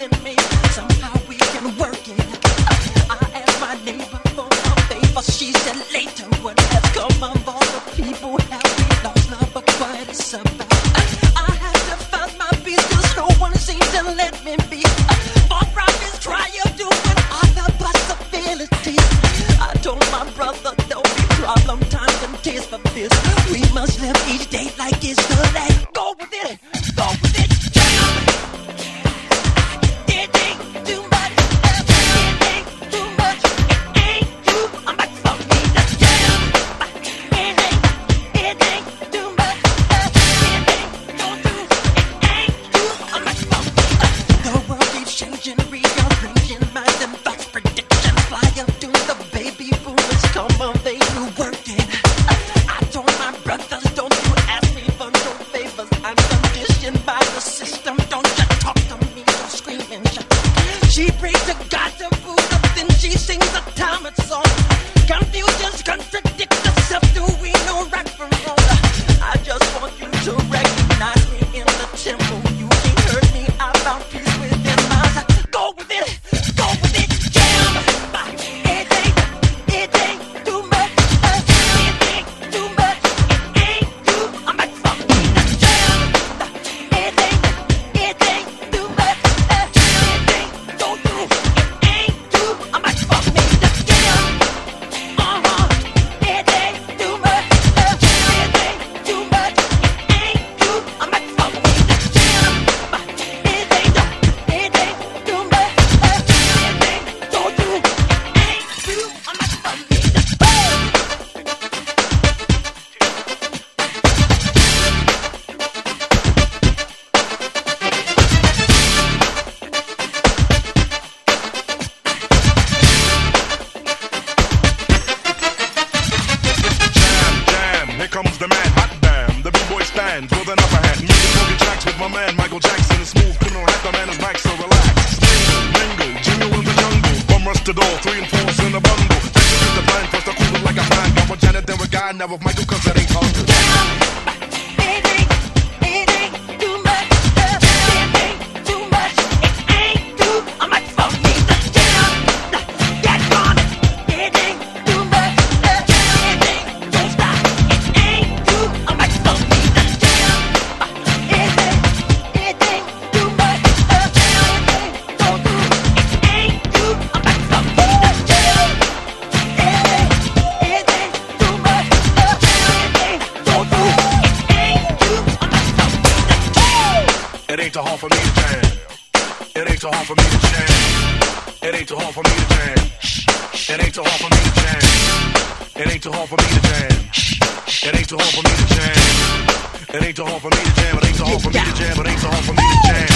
than me. Somehow we can work it. I asked my neighbor for a favor. She said later what has come of all the people have we lost love, but what it's about. I had to find my peace 'cause no one seems to let me be. For prophets try of doing other possibilities. I told my brother don't be problem times and tears for this. We must live each day like it's the last. Go with it, go with it. It ain't too much, it ain't too much, it ain't too much for me to jam. It ain't too much, it ain't too much for me. The world keeps changing, rearranging minds and thoughts, predictions fly up to the baby boomers come of age who working. I told my brothers, don't you ask me for no favors. I'm conditioned by the system. Don't you talk to me, don't scream and shout. She prays to God to boot up, then she sings a Thomas song. Confusions contradict herself. Do we know right from wrong? I just want you to recognize me in the temple. You ain't heard me. I found peace within myself. Go with it, go with it, jam. It ain't too much, it ain't too much, it ain't too much for me to jam. It ain't too much, it ain't too much for me to jam. It ain't too much, it ain't too much, it ain't too much for me to jam. It ain't too much, it ain't too much for me to Jam, here comes the man, hot damn. The B-boy stands with an upper hand. Making funky tracks with my man Michael Jackson. A smooth criminal hat, the man is back, so relax. Mingle, jingle in the jungle. Bum rush the door, 3 and 4's in a bundle. Execute the plan, first I cool it like a fan. Got with Janet, then with Guy, now with Michael, 'cause that ain't hard to do. It ain't too much, it ain't too much, it ain't too much for me to jam. Get on it. It ain't too much, it ain't, don't stop. It ain't too much for me to jam. It ain't too much, it ain't, don't do. It ain't too much for me to jam. It ain't too much, it ain't, don't do. It ain't too hard for me to jam. It ain't too hard for me to jam. It ain't too hard for me to jam. It ain't too hard for me to jam. It ain't too hard for me to jam. It ain't too hard for me to jam. It ain't too hard for me to jam. It ain't too hard for me to jam. It ain't too hard for me to jam.